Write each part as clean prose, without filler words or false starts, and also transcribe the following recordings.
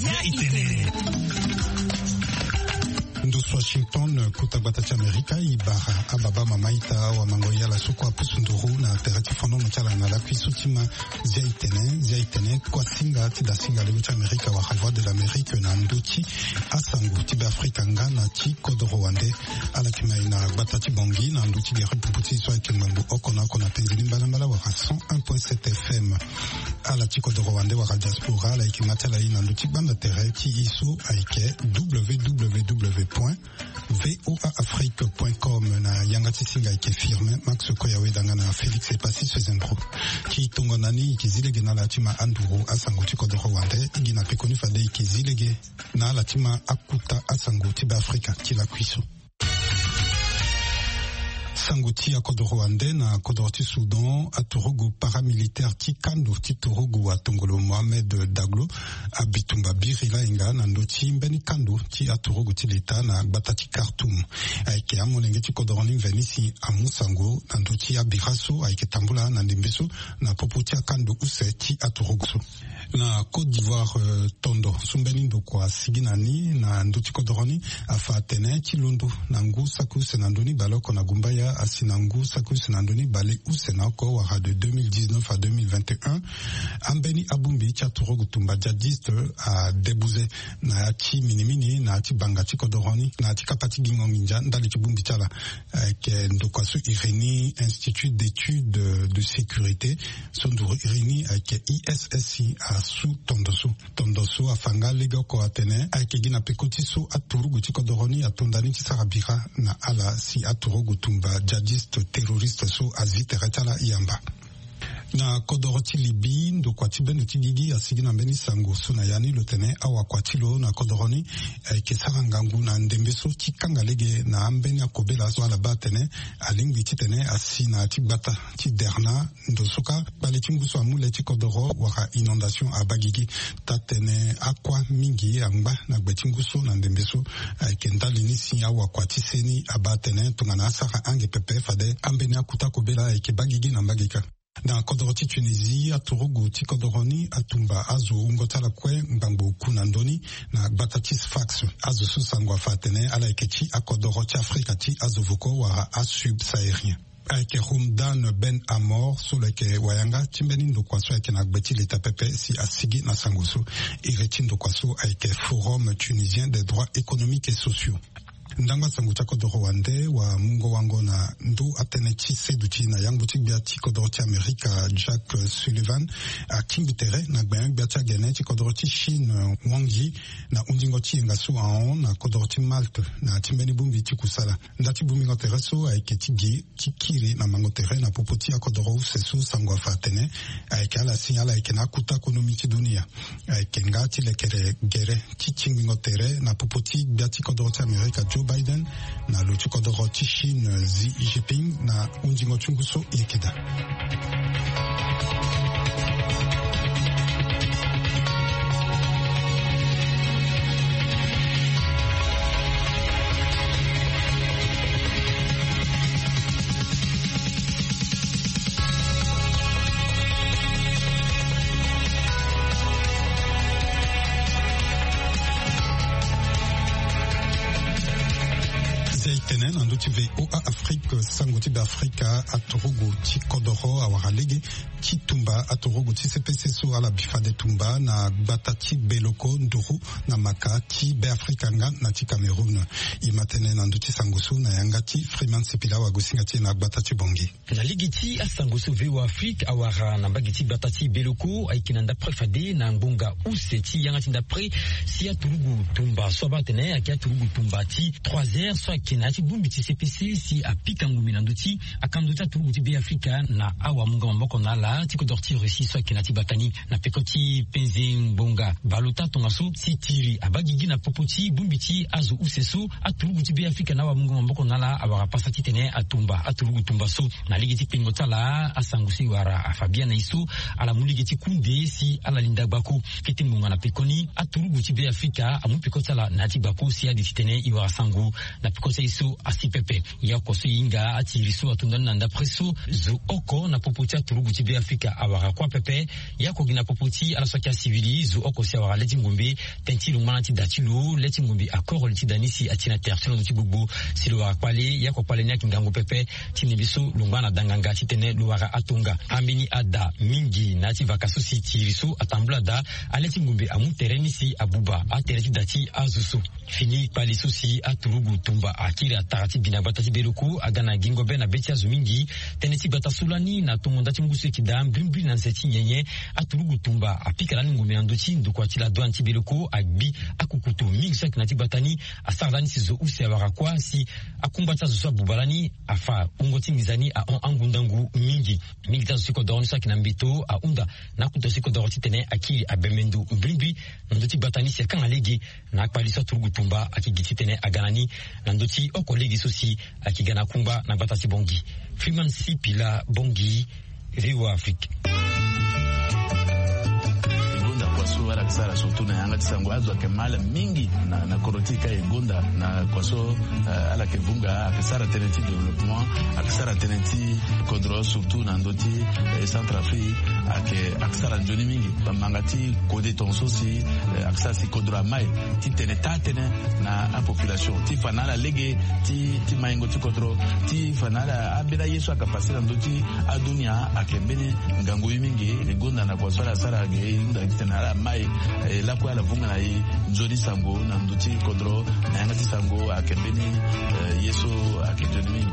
vya Itene. Ndusu Washington kutabata Amerika ibara ababa mamaita wa mangoya la soko apusunduru na terati fondo mchala na la kuisutima zia itene kwa singa tida singa lebo Amerika wa Voix de l'Amérique na nduchi asangu tibe Afrika ngana chi kodoro wande ala kimaina batati bongi na nduchi de repuputi so ekemambu okona kona penzili mbala wa 101.7 FM ala chi kodoro wande wa diaspora la ikimatela ina nduchi banda terati isu aike www.voaafrique.com na yangati singa ike firme Max Koyawe dangana Felix Epasi Sezendro ki tongonani ikizilege na latima anduru asangu tikodoro wande igina pekoni fade ikizilege na latima akuta asangu tiba Afrika kila kwiso Sanguti a Kodoro Rwandais na Kodoroti Soudan a Torogo paramilitaire ti Kando ti Torogo a Tongolo Mohamed Daglo a Bitumba Birila Inga na Ndoti Mbeni Kando ti a Torogo ti l'État na Batati Khartoum aike a Molenge ti Kodoroni Venisi a Musango na Ndoti a Biraso aike Tambula na Ndembeso na Popoti a Kando Use ti a Torogo na Côte d'Ivoire Tondo Sumbeni Ndokwa Siginani na Ndoti Kodoroni a Fatene ti Londo na Ngu Sakus na Ndoni Baloko na Gumbaya Asinangu Sakus Nandoni Bale Usenako Wara de 2019 à 2021 Ambeni Abumbi Tchatouro Tumba djihadiste a Debouze na ati minimini na ati bangati Kodoroni na ati kapati Gingonginja Ndali Kibumbi Tchala ke Ndokwasu Irini Institut d'études de sécurité Sonduru Irini ke ISSI a Sou Tondoso afanga lega ko atene ke gina pekoti so aturugu Kodoroni atondani Sarabira na ala si aturugu Tumba djihadiste terroriste so azite retala iamba na Kodoroti Libi ndo kwati benu tigigi asigi na mbeni sango so na yani lotene awa kwati lo na Kodoroni ke sarangangu na ndembeso tikanga lege na ambeni akobela so ala batene alingbi titene asina tibata ti derna ndo soka bale timbuso amule ti Kodoro waka inondation abagigi tatene akwa mingi amba na gbetinguso na ndembeso ke ndalini si awa kwati seni abatene tungana asara ange pepe fade ambeni akuta kobela ke bagigi na mbagika na Kodoroti Tunisie aturugu ti Kodoroni atumba azo ungotala kwe mbambo kunandoni na batatis fax azo susangwa fatene ala ekechi akodoroti Afrika ti azo voko wara asub saherien aike Rumdan Ben Amor soleke wayanga timbeni ndokwaso aike na gbeti leta pepe si asigi na sangoso ireti ndokwaso aike Forum tunisien des droits économiques et sociaux ndanga sangu cha Kodoro Rwandais wa mungo wango na ndu atene chi seduti na yang butik bia ti Kodoroti Amerika Jack Sullivan a kimbutere na gben bia cha gene ti Kodoroti Chine Wangyi na undingo ti ngasu aon na Kodoroti Malte na timbeni bumbi ti kusala ndati bumbi ngotere so aike ti gi ti kiri na mangotere na popoti a Kodoro sesu sangu fatene aike ala signala aike na kuta ekonomi ti dunia aike ngati lekere gere ti chingi ngotere na popoti bia ti Kodoroti Amerika Biden na luchi Kodoroti Chine Xi Jinping na undingo chunguso yekeda. VOA Afrique Sangoti d'Africa Atorogo ti Kodoro awaralege ti Tumba Atorogo ti CPCSO ala bifade Tumba na Batati Beloko Nduru na Maka ti Be Afrikanga na ti Cameroun imatene na nduti sangoso na yangati Freeman Sepila wa gosingati na Batati Bongi na ligiti asangoso VOA Afrique awara na bagiti Batati Beloko aikinanda prefade na ngonga useti yangati ndapre si Atorogo Tumba so batene akia Atorogo Tumba ti 3h so akinati bumbi ti CPC si apika ngumi na nduti akanduta Atorogo ti Be Afrika na awa munga mamboko na la ti Kodoroti Russie so akinati bakani na pekoti penze mbonga balota tongaso si tiri abagigi na popoti bumbi ti azo useso Atorogo ti Be Afrika na awa munga mamboko na la awara pasati tene atumba Atorogo Tumba so na ligiti pengota la asangusi wara afabia na iso ala muligiti kunde si ala linda bako kiti munga na pekoni Atorogo ti Be Afrika amu pekota la nati bako si adi tene iwara sangu na pekota iso biso asipepe ya koso inga atiriso atundana nanda preso zo oko na popoti aturugu tibe Afrika awara kwa pepe ya kogina popoti ala sokia civili zo oko si awara leti ngombe tenti lumana ti datilo leti ngombe akoro leti danisi atina tertilo no tibugbo si lo akwale ya ko kwale nya kingango pepe tini biso lungana danganga titene lo wara atunga ambini ada mingi na ti vakasusi tiriso atambulada aleti ngombe amu terenisi abuba atereti dati azusu fini pali susi aturugu tumba akiri atarati bina batati beluku agana gingo bena betia zumingi teneti batasulani na tumonda timgusu kida mbrimbi na nseti nyenye aturugu tumba apika ni ngome andochi ndukwa tila doanti beluku agbi akukutu mingsak na tibatani asardani sizo usi awarakwa si akumbata zusu bubalani afa ungoti mizani a angundangu mingi tazuko doroni saki na mbito a unda na kutosiko doroti tene akiri abemendu mbrimbi ndoti batani si akanga legi na akpaliso aturugu tumba akigiti tene aganani na ndoti oko legi sosi akigana kumba na batasi bongi Freeman Sipila bongi VOA Afrique. Kwaso wala kisara surtout na yanga tisango azo kemala mingi na korotika egonda na kwaso ala kevunga akisara tenenti développement akisara tenenti kodro surtout na ndoti Centrafrique akisara njoni mingi bamangati kode tonso si akisara si kodro mai ti tene na a population ti fanala lege ti maingo ti kodro ti fanala abira yesu akapasira ndoti adunia akembeni ngango mingi egonda na kwaso ala sara ge nda tena mai la kwa la vunga na njoni sango na nduti kodro na yanga ti sango akembeni yeso akejoni.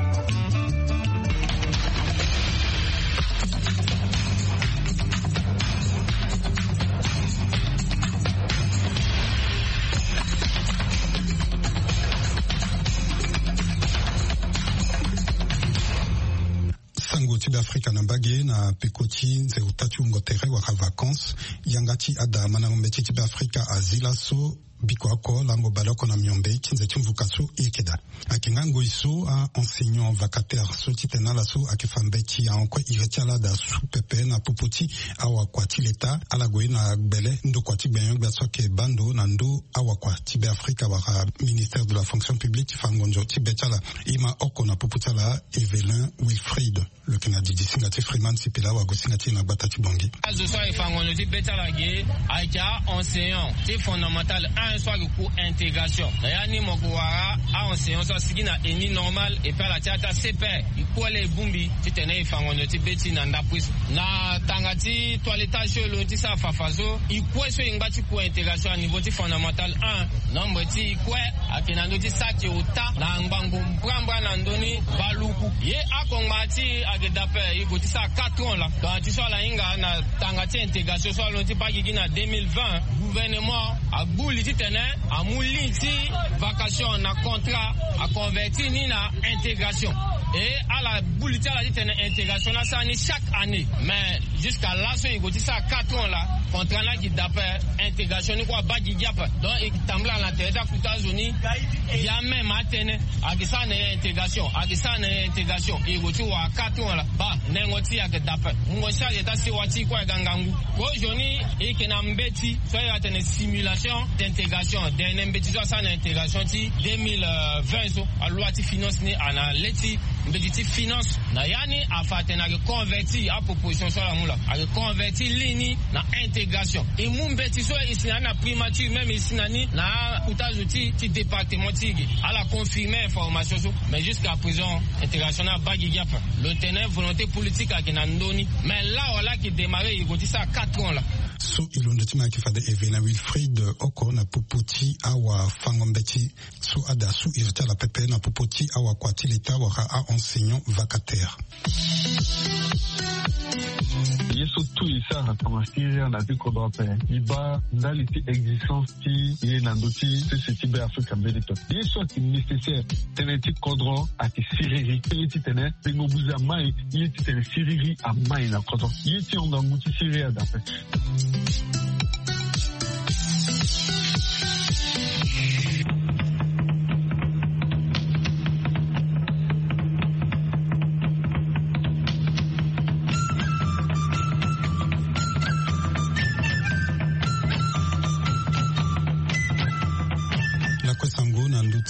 Tibe Afrika na mbage na pekoti nze utatu ngotere waka vacances yangati ada mana mbeti tibe Afrika azila so bikwako lango baloko na miombe kinze chumvukaso ikeda akingango iso a enseignant vacataire so titena la so akifambeki ankwe irechala da su pepe na popoti awa kwati leta ala goina bele ndo kwati benyo gbaso ke bando na ndo awa kwati be Afrika waka ministère de la fonction publique fangonjo tibetala ima oko na popoti la Evelyn Wilfried le Canadi disingati Freeman Sipila wa gosingati na batati bongi azo so fangonjo tibetala ge aika enseignant c'est fondamental un soit le cours intégration yani mokuwara a enseignant so sigina eni normal et par la théâtre CP iko le bumbi titene fangonjo tibeti na ndapwis na tangati toiletage lo ti sa fafazo iko so ingati cours intégration à niveau fondamental 1 nombre ti iko akinando ti saki ota na ngbango bramba na ndoni baluku ye akongati agedape iko ti sa 4 ans là quand tu sois la inga na tangati intégration so lo ti bagigi na 2020 gouvernement a bouli titene a mouli ti vacation na contrat a converti ni na intégration et à la bouli ti a la titene intégration là ça ni chaque année mais jusqu'à là so iko ti sa 4 ans là contrat là qui d'après intégration ni quoi bagigi apa donc il tambla la tête à zoni ya même atene a ki sa na intégration et go ti wa 4 ans là ba nengoti ya ke d'après ngo cha eta si wati kwa gangangu ko joni e ke na mbeti so ya tene simulation d'intégration d'un mbetizo sa na intégration ti 2020 so a loi ti finance ni ana leti mbeti finance na yani a fatena ke converti a proposition so la mula a converti lini na intégration et mumbeti so isina na primature même isina ni na utazuti ti département ti a la confirmer information so mais jusqu'à présent intégration na bagi gap le tenait volonté politique a na ndoni mais là on a qui démarrer il dit ça 4 ans là so ilondotima kifade Evelyn Wilfried oko na popoti awa fangombeti so ada su irta la pepe na popoti awa kwati leta waka a enseignant vacataire yeso tu isa na tamasiria na diko dope iba ndali ti existence ti ye na ndoti se ti be Afrika mbelito yeso ti nécessaire teneti kodro ati siriri ti tene pengo buza mai ye ti tene siriri a mai na kodro ye ti onga muti siria dape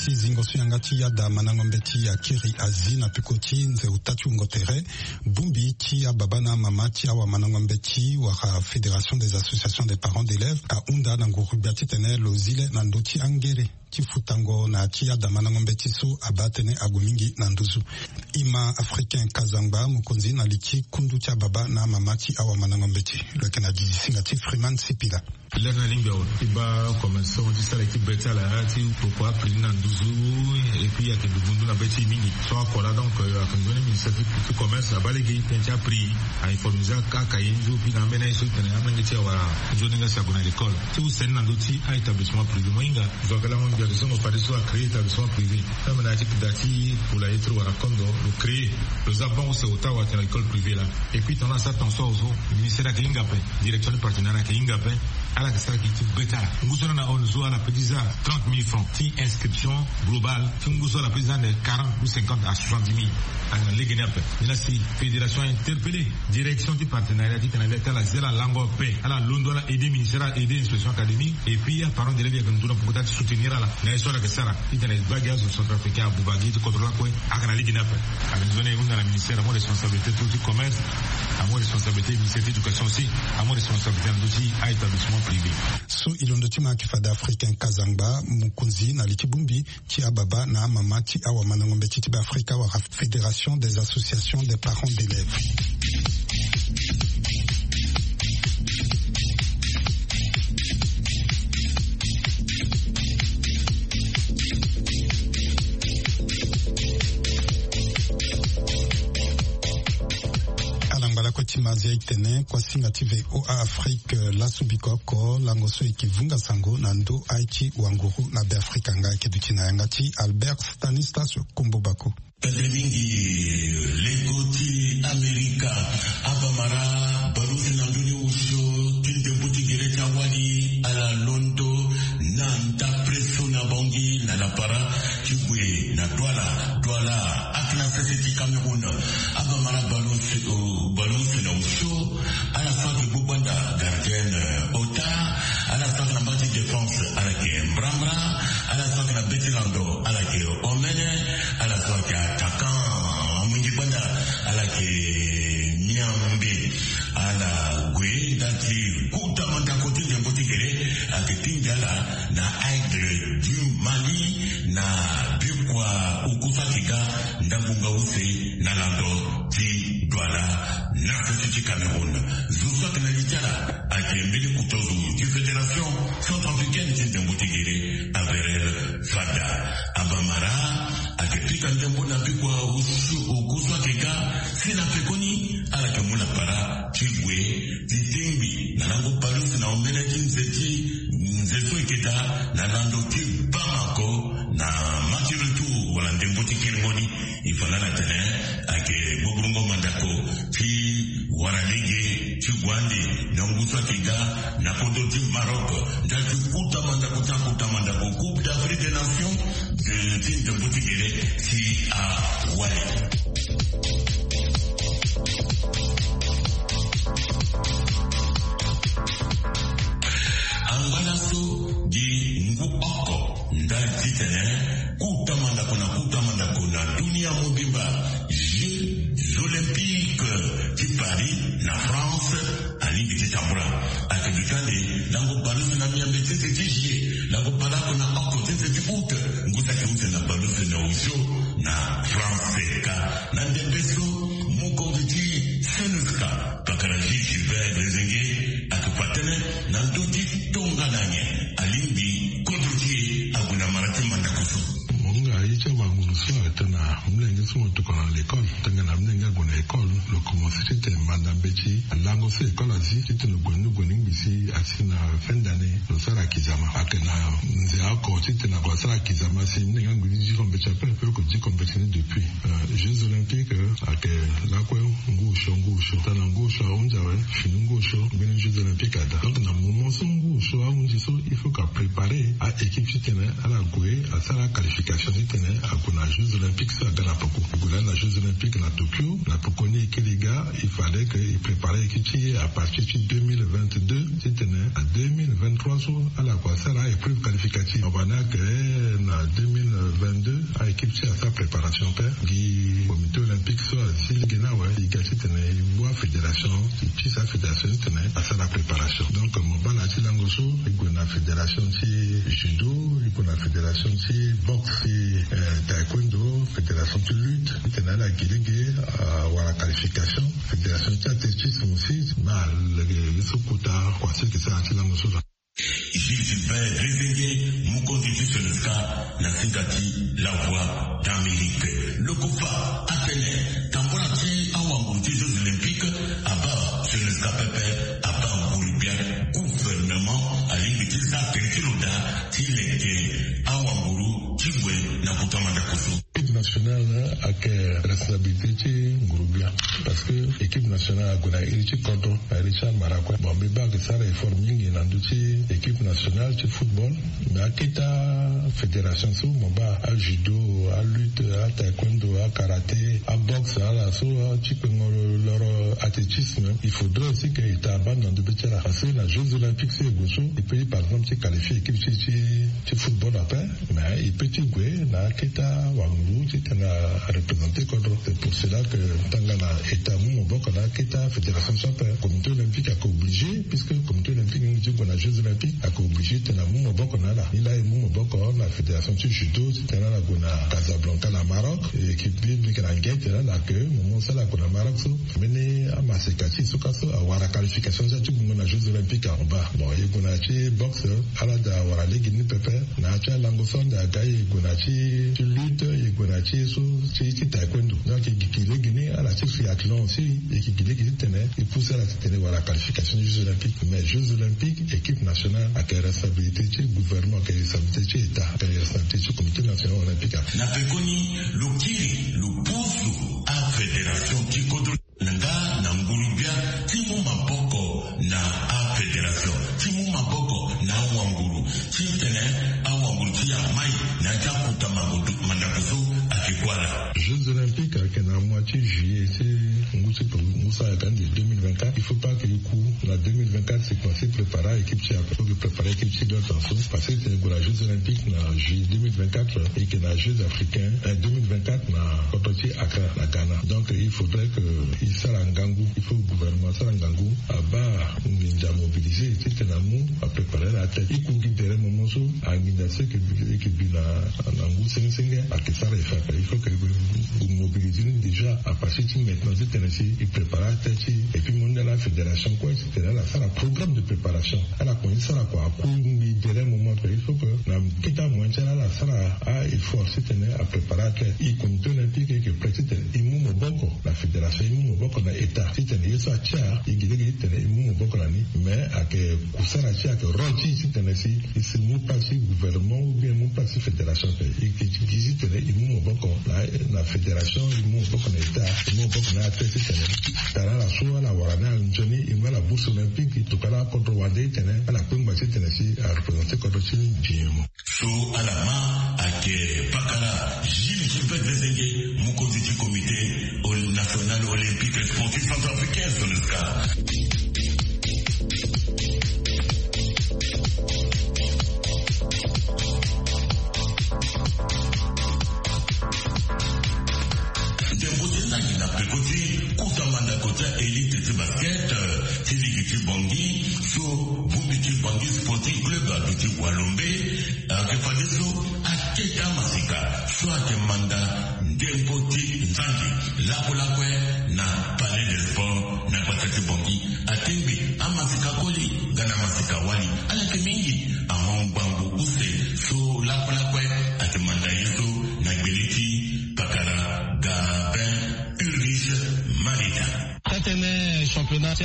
ti zingoso yangati yada manangombe ti akiri azina pikoti nze utatu ngotere bumbi ti ababana mama ti awa manangombe ti waka Fédération des associations des parents d'élèves a unda na ngurubia ti tene lozile na ndoti angere ti futango na ti yada manangombe ti so abatene agumingi na nduzu ima africain kazangba mukonzi na liti kundu ti ababa na mama ti awa manangombe ti lekena dizisinga ti Freeman Sipila Lena Lingao, Iba, commençons, on dit ça, l'équipe Beta, la Hati, pourquoi, président Douzou, et puis il y a que de Bundu, la Beti Mini. Soit quoi là, donc, à Kandouane, ministère du commerce, la balégué, il a pris, à informer ça, Kakaïnzo, puis l'embêné, il y a un métier à Wara, Joninga, ça, à l'école. Si vous savez, dans l'outil, à établissement privé, Moinga, donc là, on dit que on pas de soi à créer établissement privé. Comme on a dit que Dati, pour la être ou à la Kondo, le créer, le Zabon, c'est Ottawa, à l'école privée là. Et puis, on a ça, ton sort, le ministère à Kingapé, direction du partenariat à Kingapé, à la Kessara qui est bêta. Nous sommes à Onzo à la petite 30 000 francs. Si inscription globale, nous sommes à la petite de 40 ou 50 à 70 000. À la Ligue Napé. Mais là, si fédération interpellée, direction du partenariat dit qu'on a l'état la zéro langue paix. À la Londres, à aider ministère, à aider l'inspection académique. Et puis, à parents d'élèves, il y a pour peut-être soutenir à la nation de Kessara. Il y a des bagages au centrafricain, à Boubagui, de contrôler quoi, à la Ligue Napé. À la zone où dans la ministère, à mon responsabilité du commerce, à mon responsabilité du ministère de l'éducation aussi, à mon responsabilité d'outil à établissement privé. So ilondoti makifada africain kazangba mukunzi na likibumbi ti ababa na mama ti awa manangombe ti ba Afrika wa Fédération des associations des parents d'élèves. Mazia itene kwa singa TV OA Afrique la subikoko langoso ikivunga sango na ndo aichi wanguru na be Afrika nga kedutina yangati Albert Stanislas Kumbobako. Mingi legoti Amerika abamara barusi na nduni usho tinde buti gereta wali ala londo na nta preso na bongi na la para chibwe na douala akna seseti Cameroun abamara barusi na usho ala fagi bubanda gardien ota ala fagi na bati défense ala ke Brambra ala fagi na Betilando ala ke Omene ala fagi attaquant Mungibanda ala ke Niambe ala Gwe dati kuta manda koti de botigere aketingala na Aigle du Mali na Bukwa ukufatika ndabunga use na lando ti douala na petit Cameroun zusa kana litala akembele kutozu du fédération centrafricaine de botigere Averel Fada abamara akepika ndembo na Bukwa ukuswa keka sina pekoni ala kemula para chigwe titembi na lango palusi na ombele kinzeti nzeto iketa na lando ti Bamako na machirutu wala ndembo tikirngoni ifanana tene ake bobungo mandako ti waralege chigwande na nguswa kiga na kodo ti Maroc ndatu kuta mandako Coupe d'Afrique des Nations de team de Boutigere si a Wale. Angalaso di Nguoko ndati tene kuta mandako na dunia mobimba Jeux Olympiques di Paris na France ali biti tambura akadikande lango balusi na miambe tete tijie lango balako na oko tete tibuta ngusa kiute na balusi na usho na France ka na ndembeso mukongiti senuska pakaraji Gilbert Lezenge akapatene na ndoti tonga nanye alimbi kodruti aguna marati mandakusu munga icha wangunusu atana mlenge sumo tukona l'école tangana mlenga gona école le commencer c'était mandambechi lango se école asi c'était le gwenu bisi asina fin d'année le sara kizama akena nze ako c'était na kwa sara kizama si mlenga ngudi kombecha peu que dit compétition depuis Jeux Olympiques ake lakwe ngusho tana ngusho unjawe finungusho bene Jeux Olympiques ada donc na moment son ngusho unji so il faut qu'à préparer à équipe qui tenait à la Goué, à ça la qualification qui tenait à la Jeux Olympiques, ça à Poko. La Jeux Olympiques à Tokyo, la Pokoni et les gars, il fallait qu'ils préparaient l'équipe à partir de 2022, qui tenait à 2023 à la quoi, ça la épreuve qualificative. On va dire que en 2022, à l'équipe à sa préparation, qui comité olympique soit si le Ghana, il y a une fédération, qui sa fédération tenait à ça la préparation. Donc, mon ban à Tilangoso, il y a une fédération de judo, il y a une fédération de boxe, taekwondo, fédération de lutte, il y a la Guélégué, à la qualification, fédération de athlétisme aussi, le Sokota, quoi, c'est que ça à Tilangoso. Gilles Gilbert Réveillé, Mukondi Soneska, Nasingati, La Voix d'Amérique. Le Koufa, Athénée, Tambolati, Awangouti, Jeux Olympiques, Abba, Soneska Pepe, Abba Boulibia, gouvernement, à l'imité, ça, Terriloda, Tileke, Awanguru, Tibwe, Nakutamanda Koso. L'équipe nationale a que responsabilité Ngourubia parce que l'équipe nationale a gagné Irichi Koto, Richard Marakwa. Bon, mais bah que ça réforming il nanduti équipe nationale de football, mais à kita fédération sous mon bas à judo, à lutte, à taekwondo, à karaté, à boxe, à la so, à leur athlétisme. Il faudrait aussi qu'il y ait un ban dans de bétira. Parce que les Jeux Olympiques c'est Gosso, il peut par exemple qui qualifie l'équipe de football après, mais il peut jouer na kita c'était à représenter c'est pour cela que Tangana est à Moumobokona, Keta, Fédération Champion, Comité Olympique a obligé, puisque le Comité Olympique nous dit qu'on a Jeux Olympiques, a obligé, c'est à Moumobokona là. Il a Moumobokona, la Fédération de Judo, c'était là, la Casablanca, la Maroc, et qui publie la guette, là, que, mon ça, la Maroc, mené à Massekati, Sokaso, à la qualification, ça, tu peux les Jeux Olympiques en bas. Bon, il y a boxe, à la da, à la Guinée Pepe, Nacha, Langoson, Dagaï, Gonachi, lutte, Gonachi, c'est taekwondo. Donc, il est guiné à la triathlon aussi, et qui tenait, il pousse à la qualification des Jeux Olympiques. Mais Jeux Olympiques, équipe nationale, a quelle responsabilité, gouvernement, quelle responsabilité, État, quelle responsabilité, comité national olympique. N'a pas connu le kiri, le pouce à fédération qui contrôle. Nanga, Nangurubia, Timou Maboko, na a fédération, Timou Maboko, na Wanguru, Tintene, a Wanguru, Mai, na Jakuta Mandakoso, à Kikwara. Jeux Olympiques, avec un moitié juillet, c'est Moussa Agandi 2024. Il ne faut pas que le coup, la 2024, c'est qu'on s'est préparé, équipe qui a préparé, équipe qui doit s'en souvenir, parce que c'est pour les Jeux Olympiques, en juillet 2024, et que les Jeux africains, en 2024, on a Kototi Accra, la Ghana. Donc, il faudrait que, il faut le gouvernement Sarangangou à bas à mobiliser, c'est un amour à préparer la tête. Il faut qu'il y ait un moment à l'organisation qui est en Angou, il faut que vous mobilisez déjà à partir de maintenant, c'est Tennessee, il prépare la tête, et puis mon la fédération, quoi, etc. Là, ça, le programme de préparation. Elle a connu ça, quoi, à coup, il y a un moment, il faut que, quitte à moins, là, ça, il faut aussi tenir à préparer la tête. Il comité olympique et que précise, il m'a beaucoup, la fédération, il m'a beaucoup, l'État. Si tenir, il soit tcha, il m'a beaucoup, mais à que, Koussara, tcha, que Roti, si Tennessee, il se mou pas si gouvernement ou bien mou pas si fédération, il m'a beaucoup, la fédération, il m'a beaucoup, l'État, il m'a beaucoup, la tête, la soie, la warana, Johnny, il m'a la bourse olympique, il toque la contre Wandé, à la Pumba, Tennessee, à représenter contre Chili, Djimo. So, à la main, à que, Pakala, Gilles Gilbert Réveillé, Mukondi du comité national olympique et sportif centrafricain, Soneska.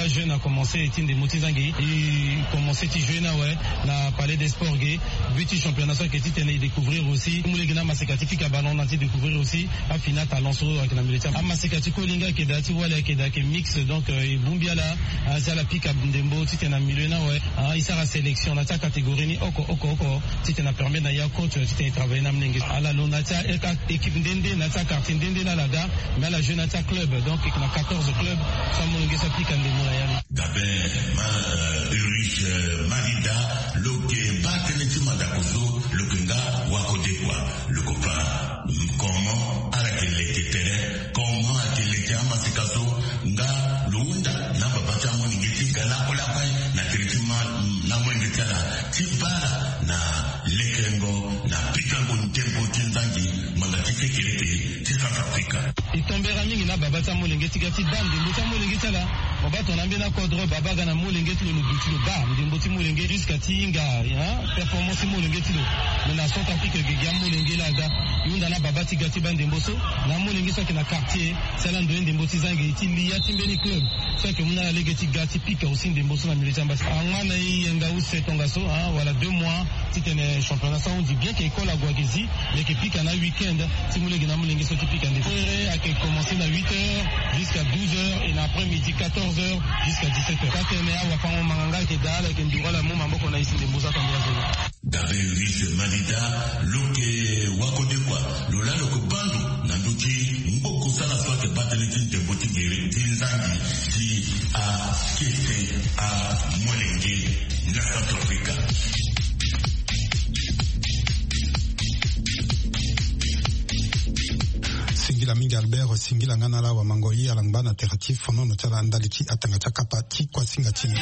Liga jeune a commencé Tinde Motizangi il commencé à jouer na Palais des Sports gay but championnat ça que tu découvrir aussi Moulegina Masekati ka ballon na découvrir aussi à final talent sur avec la militaire Masekati ko linga ke dati wala ke da ke mix donc Bumbia là ça la pique à Ndembo tu na milieu na il sera sélection na ta catégorie ni oko tu na permet na ya coach tu travailler na mningi ala lonata équipe ndende na ta carte ndende na lada mais la jeune ta club donc il a 14 clubs ça mningi ça pique à Ndembo na ya Gabe Ulrich Marida loke bateneti madakoso lokenga wakodekwa le copain comment alakeleke tere comment akeleke amasikaso nga lunda na babata moni ngeti gala kola kwa na tritima na mwenye tala tibara na lekengo na pikango ntembo tinzangi mangatike keleke South Africa itombera mingi na babata moni ngeti gati bande mbota moni ngeti la babato na mbena kodro babaga na moni ngeti le butilo ba mboti moni ngeti jusqu'à tinga performance moni ngeti le na South Africa gegia moni ngela da yunda na babati gati bande mboso na moni ngeti so na quartier sala ndo ende mboti zangi itili ya timbeni club so que muna le geti gati pika aussi ende mboso na militaire bas angana yenga use tonga so voilà 2 mois titene championnat ça on dit bien que école à Guagezi mais que pika na week-end simule gina moni ngeti so pika ende a commencé à 8h jusqu'à 12h et l'après-midi 14h jusqu'à 17h. Quand on est à Wafango Manganga qui est là, qui est là, mon maman qu'on a ici des Moussa Kambia. Gabriel Ulrich Marida, loke wakodekwa, lola loko bando, nanduki, mboko sana sote bateletin de botigere, tinzangi, di a kete, a molenge, na South Africa. Singila mingi Albert singila ngana la wa mangoi alangba na teratif fono no tala andaliki atanga chakapa ti kwa singa chini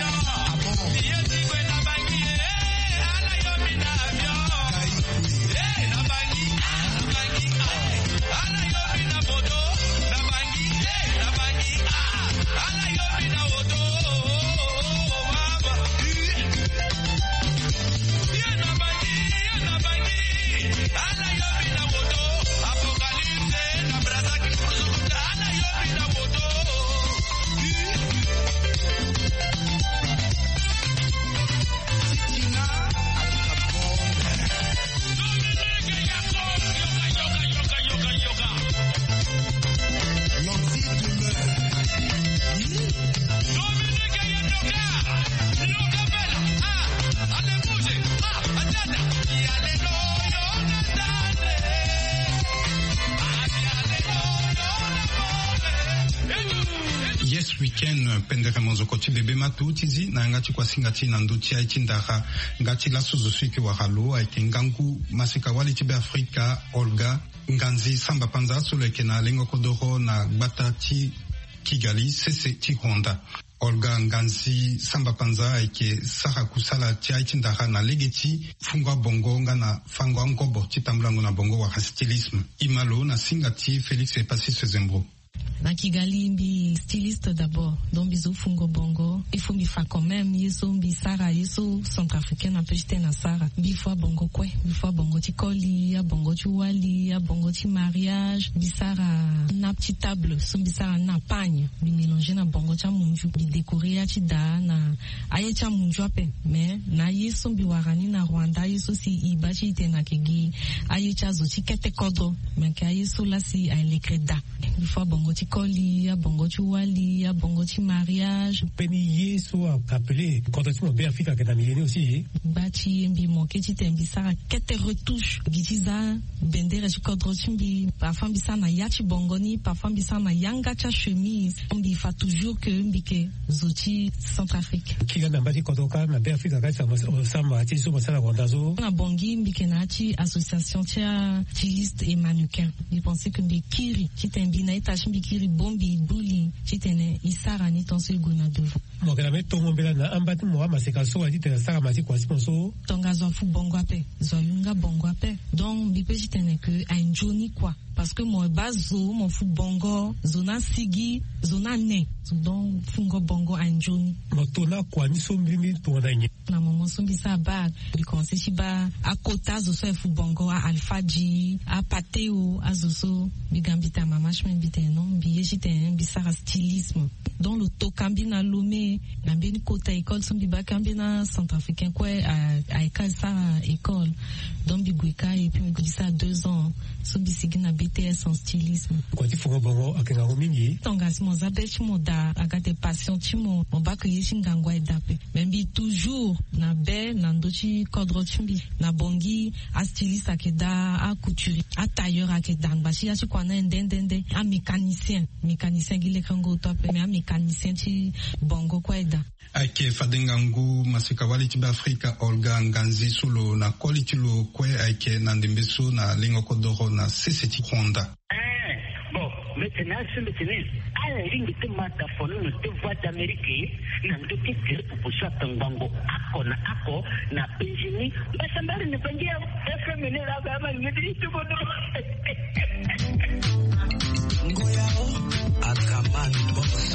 weekend pendere mozokoti bebe matu tizi na ngati kwa singati na nduti ya itindara ngati la suzuswiki wa halo aike ngangu masika wali tibe Afrika Olga Nganzi Samba Panza suleke na lengo kodoro na batati Kigali sese Tironda Olga Nganzi Samba Panza aike Sara Kusala tia itindara na legeti fungwa bongo ngana fangwa ngobo titambulango na bongo wa stylisme imalo na singati Félix Epasi Sezembro na Kigali mbi styliste d'abord donc bizo fungo bongo il faut mi fa quand même yeso mbi Sara yeso centrafricaine un peu j'étais na Sara bifo bongo quoi bifo bongo ti koli ya bongo ti wali ya bongo ti mariage bi Sara na petite table so bi Sara na pagne bi mélanger na bongo ti munju bi décorer ya ti da na aye ti munju ape mais na yeso bi warani na Rwanda yeso si iba ti tena kegi aye ti azo ti kete kodo mais ka yeso la si ay le creda bifo bongo ti koli ya bongo ti wali ya bongo ti mariage peni yeso appelé quand tu m'as bien fait que t'as mis aussi bati mbi moke ti tembi Sara kete retouche gitiza bendere ti kodro ti mbi parfois mbi Sara na ya ti bongo ni parfois mbi Sara na yanga ti chemise mbi fa toujours que mbi ke zoti Centrafrique ki ga na mbati kodro ka na bien fait ka ça ma ti so masala wandazo na bongi mbi ke na ti association ti styliste et mannequin je pensais que mbi kiri ti tembi na ita mbi kiri bombi buli chitene isara ni tonso iguna devant mo kala meto mo bela na ambati mo maseka so ati te sara mati kwa sponsor tonga zo fu bongo ape zo yunga bongo ape donc bi pe chitene que a njoni quoi parce que mon bazo mon fu bongo zona sigi zona ne donc fungo bongo anjoni motona kwa ni sombimi tona nye na momo sombi sa ba bikonse shiba akota zo so fu bongo a alfaji a pateo azoso bigambita mama chmen biteno biye jiten bisara stylisme dans le tokambi na lomé na beni kota école sombi ba kambi na centrafricain quoi à école ça école donc biguika et puis me ça 2 ans sombi sigina BTS en stylisme kwa ti fungo bongo akenga mingi tongasi mo zabechi mo da agate passion timo mo ba que yishingangwa edape membi toujours na be na ndochi kodro chimbi na bongi a styliste akeda a couturier a tailleur akeda ngbashi ya chikwana ndendende a mécanicien gile kango top mais a mécanicien chi bongo kweda ake fadengangu masikawali tiba Afrika Olga Nganzi sulo na koli tilo kwe ake nandimbesu na lingo kodoro na seseti Honda. Bon, maintenant c'est à la ligne de mataphone de voix d'Amérique na ndoki kire kuposha tangango ako na penjini basambali ne pengia FM ne la kama ngidi tubono ngoyao akamani boss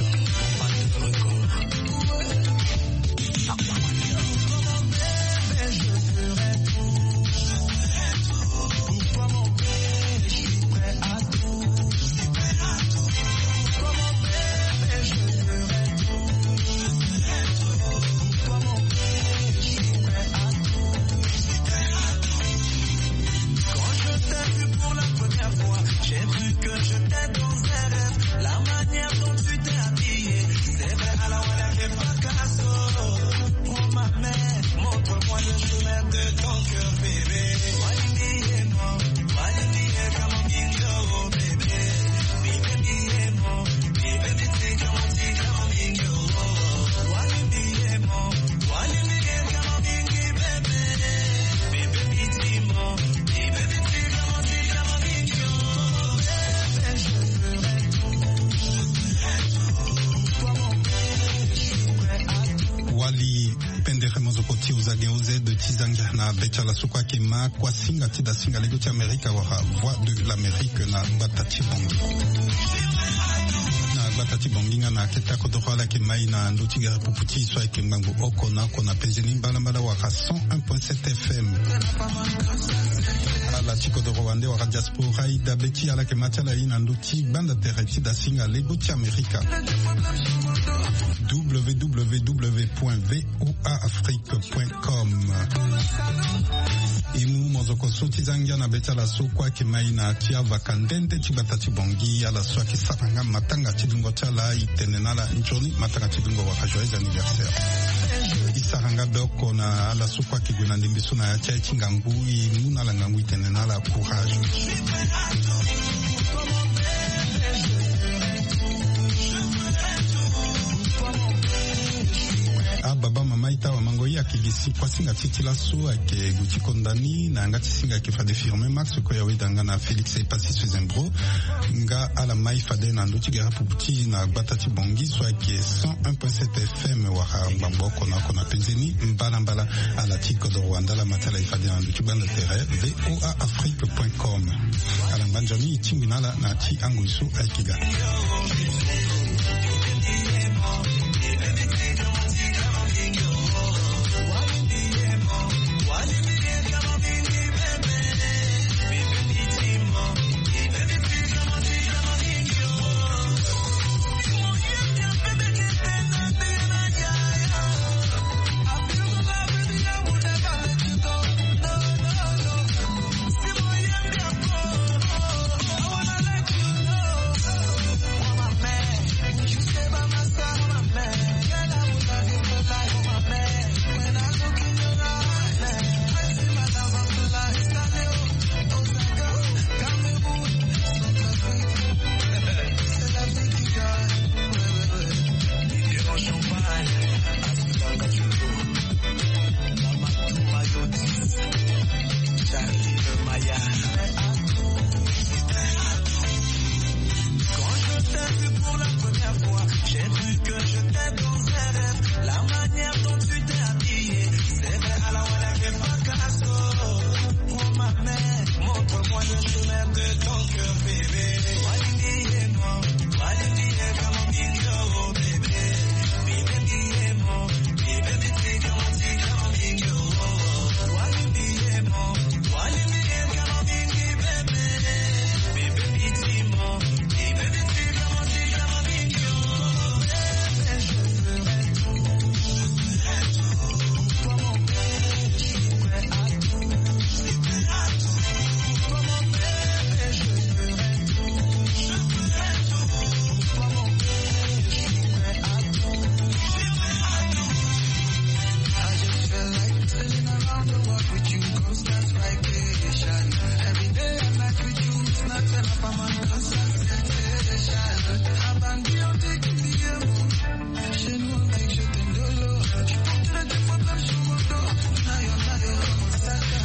na bechala sukwa kema kwa singa tida singa lego ti Amerika wara voix de l'Amérique na batati bongi na batati bongi na keta kodorola kemai na ndotiga puputi swa kemango oko na kona penzeni mbala wara 101.7 FM ala tiko do Rwanda wara diaspora ida beti ala kemati ala ina ndoti banda tereti da singa lego ti Amerika www.voaafrique.com imu mozoko soti zangia na betala sokwa kimai na tia vakandende chibata chibongi ala swaki sapanga matanga chidungo chala itenenala njoni matanga chidungo waka joyeux anniversaire isaranga doko na ala sokwa kigwena ndimbisu na chai chingangu imu na langangu itenenala courage baba mama ita wa mangoyi akigisi kwa singa titila su ake guti kondani na ngati singa ke fade firme max ko ya widanga na Felix e pasi Suzembro nga ala mai fade na ndoti gara puputi na batati bongi so ake 101.7 FM wa mbamboko na kona penzeni mbala ala tiko do Rwanda la matala ifade na ndoti banda terre voaafrique.com ala banjani timbinala na ti anguisu akiga Para pa man,